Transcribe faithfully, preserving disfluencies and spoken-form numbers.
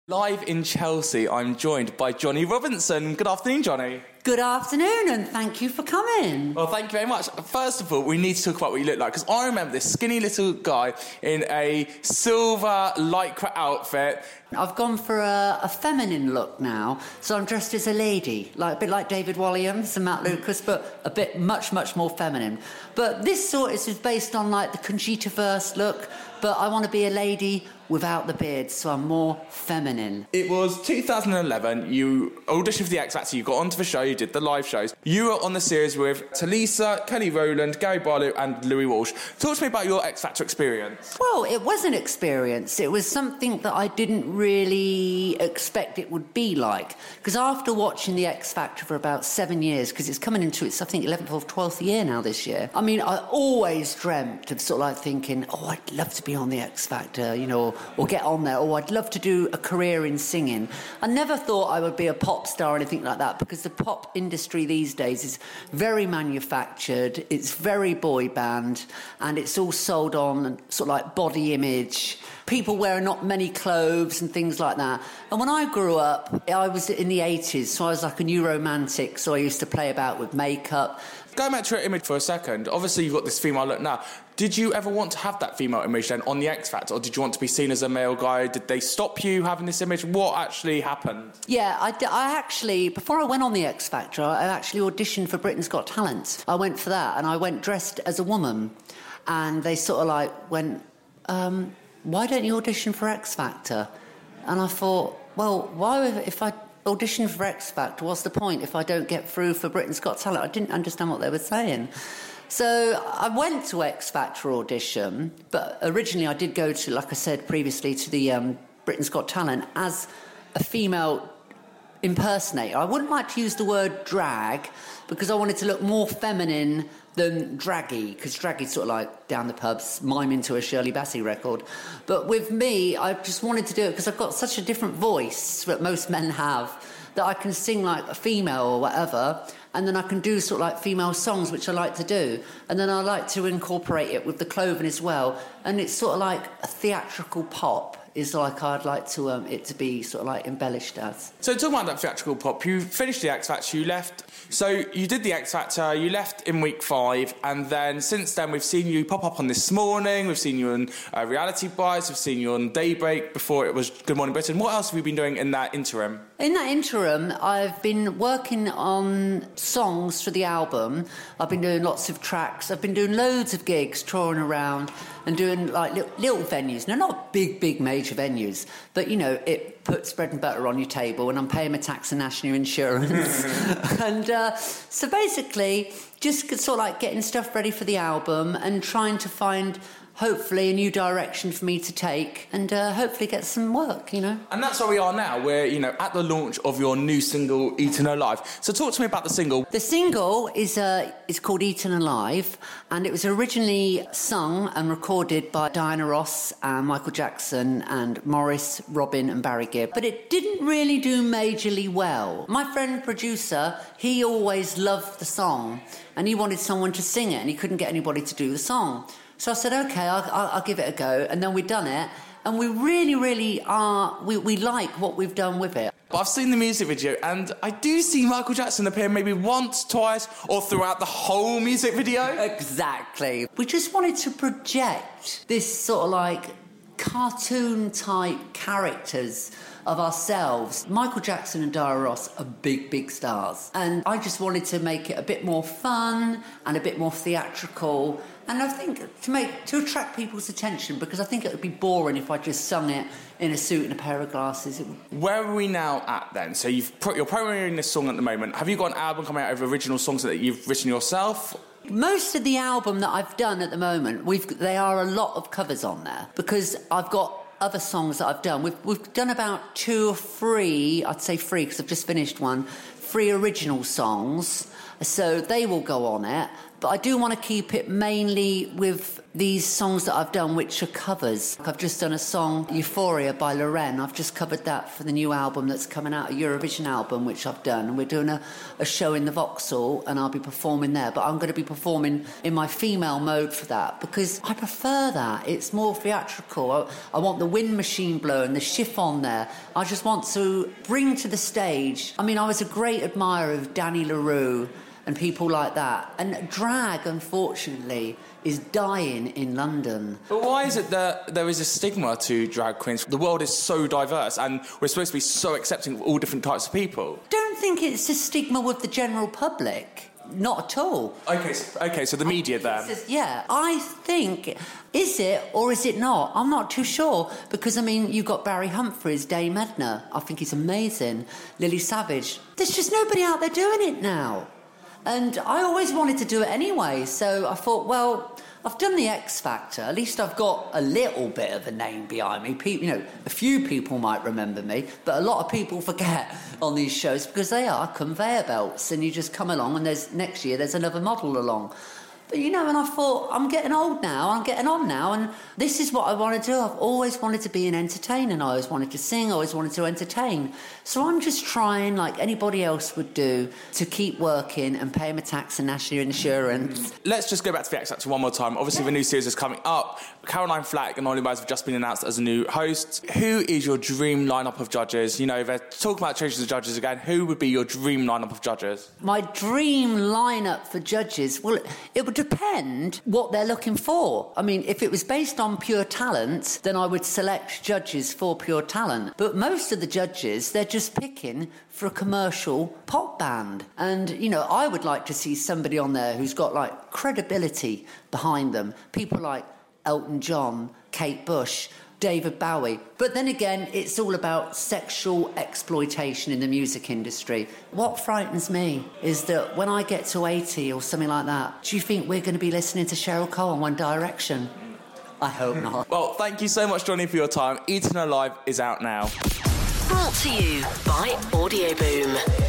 Live in Chelsea, I'm joined by Johnny Robinson. Good afternoon, Johnny. Good afternoon, and thank you for coming. Well, thank you very much. First of all, we need to talk about what you look like, because I remember this skinny little guy in a silver lycra outfit. I've gone for a, a feminine look now, so I'm dressed as a lady, like a bit like David Walliams and Matt Lucas, but a bit much, much more feminine. But this sort is based on like the Conchita Wurst look, but I want to be a lady without the beard, so I'm more feminine. It was two thousand eleven, you auditioned for the X Factor, you got onto the show, you did the live shows. You were on the series with Talisa, Kelly Rowland, Gary Barlow and Louis Walsh. Talk to me about your X Factor experience. Well, it was an experience. It was something that I didn't really expect it would be like. Because after watching the X Factor for about seven years, because it's coming into its, I think, eleventh or twelfth year now this year, I mean, I always dreamt of sort of like thinking, oh, I'd love to be on the X Factor, you know, or get on there, or I'd love to do a career in singing. I never thought I would be a pop star or anything like that, because the pop industry these days is very manufactured, it's very boy band, and it's all sold on sort of like body image, people wearing not many clothes and things like that. And when I grew up, I was in the eighties, so I was like a new romantic, so I used to play about with makeup. Going back to your image for a second, obviously you've got this female look now. Did you ever want to have that female image then on the X Factor, or did you want to be seen as a male guy? Did they stop you having this image? What actually happened? Yeah, I, I actually, before I went on the X Factor, I actually auditioned for Britain's Got Talent. I went for that, and I went dressed as a woman, and they sort of like went, um, why don't you audition for X Factor? And I thought, well, why if I audition for X Factor, what's the point if I don't get through for Britain's Got Talent? I didn't understand what they were saying. So I went to X Factor audition, but originally I did go to, like I said previously, to the um, Britain's Got Talent as a female impersonator. I wouldn't like to use the word drag, because I wanted to look more feminine than draggy, because draggy's sort of like down the pubs, miming to a Shirley Bassey record. But with me, I just wanted to do it because I've got such a different voice that most men have, that I can sing like a female or whatever, and then I can do sort of like female songs, which I like to do. And then I like to incorporate it with the clothing as well. And it's sort of like a theatrical pop is like I'd like to um, it to be sort of like embellished as. So talking about that theatrical pop, you finished the X Factor, you left. So you did the X Factor, you left in week five, and then since then we've seen you pop up on This Morning, we've seen you on uh, Reality Bites, we've seen you on Daybreak, before it was Good Morning Britain. What else have you been doing in that interim? In that interim, I've been working on songs for the album. I've been doing lots of tracks. I've been doing loads of gigs, touring around and doing like little, little venues. Now, not big, big major venues, but, you know, it puts bread and butter on your table, and I'm paying my tax and national insurance. and uh, so basically, just sort of like getting stuff ready for the album and trying to find, hopefully, a new direction for me to take, and uh, hopefully get some work, you know. And that's where we are now. We're, you know, at the launch of your new single, Eaten Alive. So talk to me about the single. The single is uh, is called Eaten Alive, and it was originally sung and recorded by Diana Ross and Michael Jackson and Morris, Robin and Barry Gibb. But it didn't really do majorly well. My friend producer, he always loved the song, and he wanted someone to sing it, and he couldn't get anybody to do the song. So I said, OK, I'll, I'll, I'll give it a go. And then we've done it. And we really, really are... We, we like what we've done with it. But I've seen the music video, and I do see Michael Jackson appear maybe once, twice, or throughout the whole music video. Exactly. We just wanted to project this sort of like cartoon-type characters of ourselves. Michael Jackson and Diana Ross are big, big stars. And I just wanted to make it a bit more fun and a bit more theatrical. And I think to make to attract people's attention, because I think it would be boring if I just sung it in a suit and a pair of glasses. Where are we now at then? So you've pro- you're premiering this song at the moment. Have you got an album coming out of original songs that you've written yourself? Most of the album that I've done at the moment, we've there are a lot of covers on there, because I've got other songs that I've done. We've we've done about two or three, I'd say three because I've just finished one, three original songs. So they will go on it. But I do want to keep it mainly with these songs that I've done, which are covers. I've just done a song, Euphoria by Lorraine. I've just covered that for the new album that's coming out, a Eurovision album, which I've done. And we're doing a, a show in the Vauxhall, and I'll be performing there. But I'm going to be performing in my female mode for that, because I prefer that. It's more theatrical. I, I want the wind machine blowing, the chiffon there. I just want to bring to the stage... I mean, I was a great admirer of Danny LaRue and people like that. And drag, unfortunately, is dying in London. But why is it that there is a stigma to drag queens? The world is so diverse and we're supposed to be so accepting of all different types of people. Don't think it's a stigma with the general public. Not at all. OK, so, okay, so the media then. Just, yeah, I think... Is it or is it not? I'm not too sure. Because, I mean, you've got Barry Humphries, Dame Edna. I think he's amazing. Lily Savage. There's just nobody out there doing it now. And I always wanted to do it anyway. So I thought, well, I've done the X Factor. At least I've got a little bit of a name behind me. People, you know, a few people might remember me, but a lot of people forget on these shows because they are conveyor belts. And you just come along and there's next year there's another model along. But, you know, and I thought, I'm getting old now, I'm getting on now, and this is what I want to do. I've always wanted to be an entertainer, and I always wanted to sing, I always wanted to entertain. So I'm just trying, like anybody else would do, to keep working and pay my tax and national insurance. Let's just go back to the X Factor one more time. Obviously, yeah. The new series is coming up. Caroline Flack and Ollie Murs have just been announced as a new host. Who is your dream lineup of judges? You know, they're talking about changing the judges again. Who would be your dream lineup of judges? My dream lineup for judges? Well, it would depend what they're looking for. I mean, if it was based on pure talent, then I would select judges for pure talent. But most of the judges, they're just picking for a commercial pop band. And, you know, I would like to see somebody on there who's got, like, credibility behind them. People like Elton John, Kate Bush, David Bowie. But then again, it's all about sexual exploitation in the music industry. What frightens me is that when I get to eighty or something like that, do you think we're going to be listening to Cheryl Cole and One Direction? I hope not. Well, thank you so much, Johnny, for your time. Eating Alive is out now. Brought to you by Audio Boom.